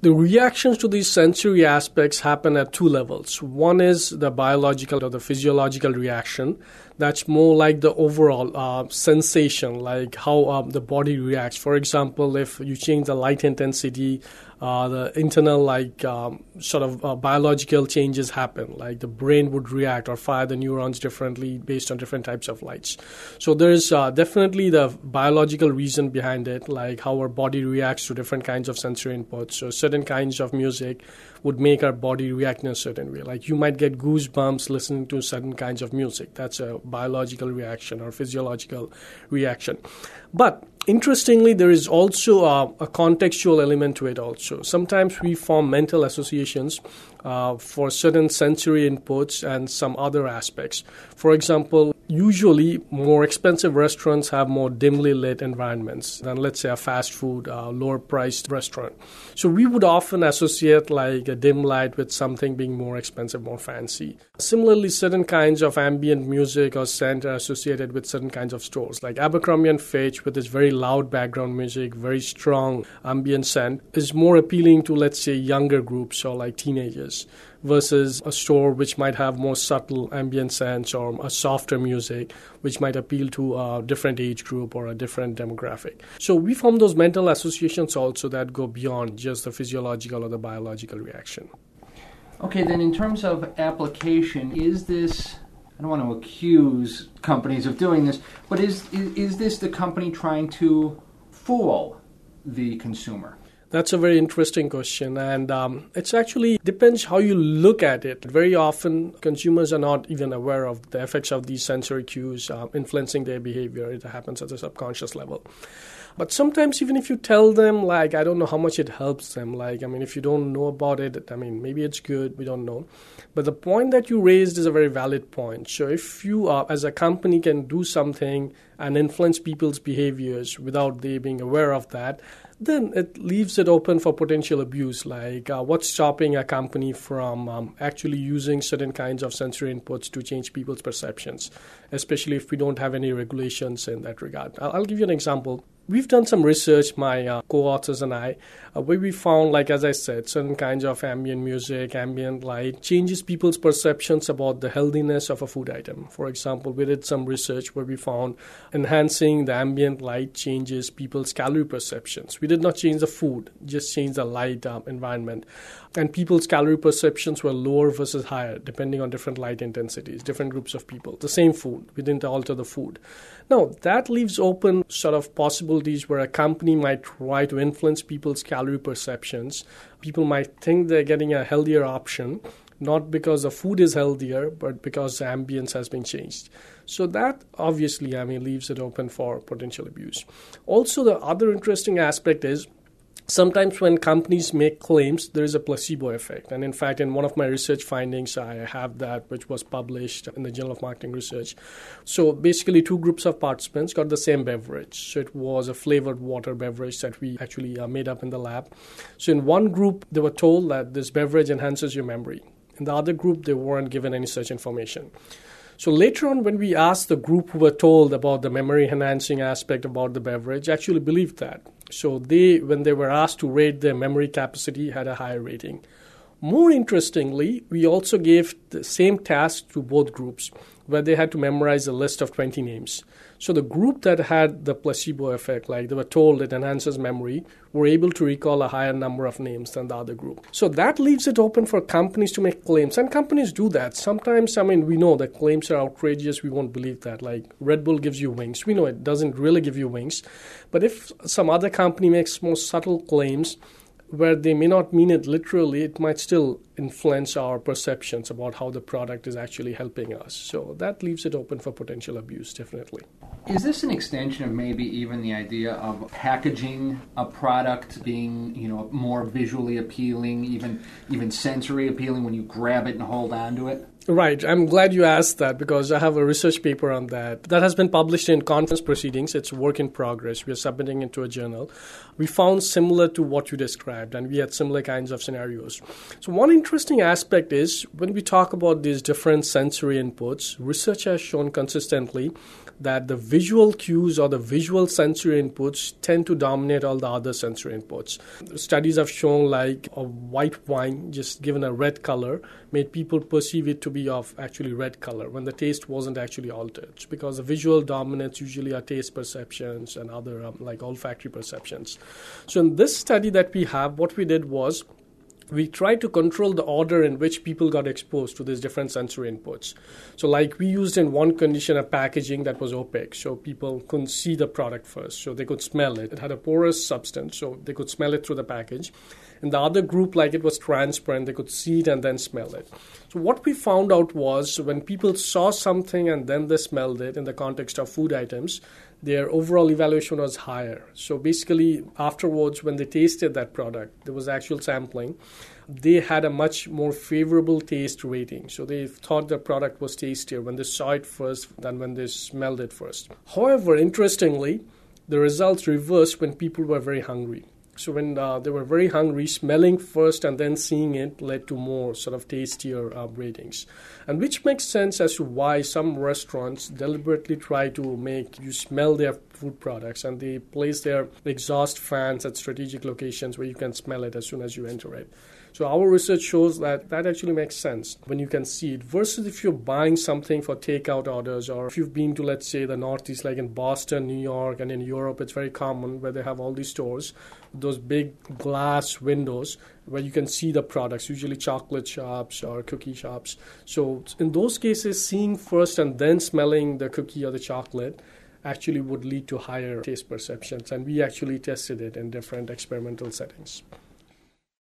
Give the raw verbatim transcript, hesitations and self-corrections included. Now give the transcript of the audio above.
The reactions to these sensory aspects happen at two levels. One is the biological or the physiological reaction. That's more like the overall uh, sensation, like how uh, the body reacts. For example, if you change the light intensity, uh, the internal like um, sort of uh, biological changes happen, like the brain would react or fire the neurons differently based on different types of lights. So there's uh, definitely the biological reason behind it, like how our body reacts to different kinds of sensory inputs. So certain kinds of music would make our body react in a certain way. Like you might get goosebumps listening to certain kinds of music. That's a biological reaction or physiological reaction. But interestingly, there is also a, a contextual element to it also. Sometimes we form mental associations uh, for certain sensory inputs and some other aspects. For example, usually more expensive restaurants have more dimly lit environments than, let's say, a fast food, uh, lower priced restaurant. So we would often associate like a dim light with something being more expensive, more fancy. Similarly, certain kinds of ambient music or scent are associated with certain kinds of stores. Like Abercrombie and Fitch, with its very loud background music, very strong ambient scent, is more appealing to, let's say, younger groups or like teenagers, versus a store which might have more subtle ambient scents or a softer music, which might appeal to a different age group or a different demographic. So we form those mental associations also that go beyond just the physiological or the biological reaction. Okay, then in terms of application, is this, I don't want to accuse companies of doing this, but is is, is this the company trying to fool the consumer? That's a very interesting question, and um, it's actually depends how you look at it. Very often, consumers are not even aware of the effects of these sensory cues uh, influencing their behavior. It happens at a subconscious level. But sometimes even if you tell them, like, I don't know how much it helps them. Like, I mean, if you don't know about it, I mean, maybe it's good, we don't know. But the point that you raised is a very valid point. So if you, uh, as a company, can do something and influence people's behaviors without they being aware of that, then it leaves it open for potential abuse. Like uh, what's stopping a company from um, actually using certain kinds of sensory inputs to change people's perceptions, especially if we don't have any regulations in that regard. I'll, I'll give you an example. We've done some research, my uh, co-authors and I, uh, where we found, like as I said, certain kinds of ambient music, ambient light changes people's perceptions about the healthiness of a food item. For example, we did some research where we found enhancing the ambient light changes people's calorie perceptions. We did not change the food, just change the light uh, environment. And people's calorie perceptions were lower versus higher, depending on different light intensities, different groups of people. The same food, we didn't alter the food. Now, that leaves open sort of possibilities where a company might try to influence people's calorie perceptions. People might think they're getting a healthier option, not because the food is healthier, but because the ambience has been changed. So that obviously, I mean, leaves it open for potential abuse. Also, the other interesting aspect is sometimes when companies make claims, there is a placebo effect. And in fact, in one of my research findings, I have that, which was published in the Journal of Marketing Research. So basically, two groups of participants got the same beverage. So it was a flavored water beverage that we actually uh, made up in the lab. So in one group, they were told that this beverage enhances your memory. In the other group, they weren't given any such information. So later on, when we asked the group who were told about the memory-enhancing aspect about the beverage, actually believed that. So they, when they were asked to rate their memory capacity, had a higher rating. More interestingly, we also gave the same task to both groups, where they had to memorize a list of twenty names. So the group that had the placebo effect, like they were told it enhances memory, were able to recall a higher number of names than the other group. So that leaves it open for companies to make claims. And companies do that. Sometimes, I mean, we know that claims are outrageous. We won't believe that. Like Red Bull gives you wings. We know it doesn't really give you wings. But if some other company makes more subtle claims, where they may not mean it literally, it might still influence our perceptions about how the product is actually helping us. So that leaves it open for potential abuse, definitely. Is this an extension of maybe even the idea of packaging a product being, you know, more visually appealing, even even sensory appealing when you grab it and hold on to it? Right. I'm glad you asked that because I have a research paper on that. That has been published in conference proceedings. It's work in progress. We are submitting it to a journal. We found similar to what you described, and we had similar kinds of scenarios. So one interesting aspect is when we talk about these different sensory inputs, research has shown consistently that the visual cues or the visual sensory inputs tend to dominate all the other sensory inputs. Studies have shown like a white wine just given a red color made people perceive it to be of actually red color when the taste wasn't actually altered, because the visual dominance usually are taste perceptions and other um, like olfactory perceptions. So in this study that we have, what we did was we tried to control the order in which people got exposed to these different sensory inputs. So like we used in one condition a packaging that was opaque, so people couldn't see the product first, so they could smell it. It had a porous substance, so they could smell it through the package. In the other group, like it was transparent, they could see it and then smell it. So what we found out was when people saw something and then they smelled it in the context of food items, their overall evaluation was higher. So basically, afterwards, when they tasted that product, there was actual sampling, they had a much more favorable taste rating. So they thought the product was tastier when they saw it first than when they smelled it first. However, interestingly, the results reversed when people were very hungry. So when uh, they were very hungry, smelling first and then seeing it led to more sort of tastier uh, ratings. And which makes sense as to why some restaurants deliberately try to make you smell their food products and they place their exhaust fans at strategic locations where you can smell it as soon as you enter it. So our research shows that that actually makes sense when you can see it versus if you're buying something for takeout orders, or if you've been to, let's say, the Northeast, like in Boston, New York, and in Europe, it's very common where they have all these stores, those big glass windows where you can see the products, usually chocolate shops or cookie shops. So in those cases, seeing first and then smelling the cookie or the chocolate actually would lead to higher taste perceptions. And we actually tested it in different experimental settings.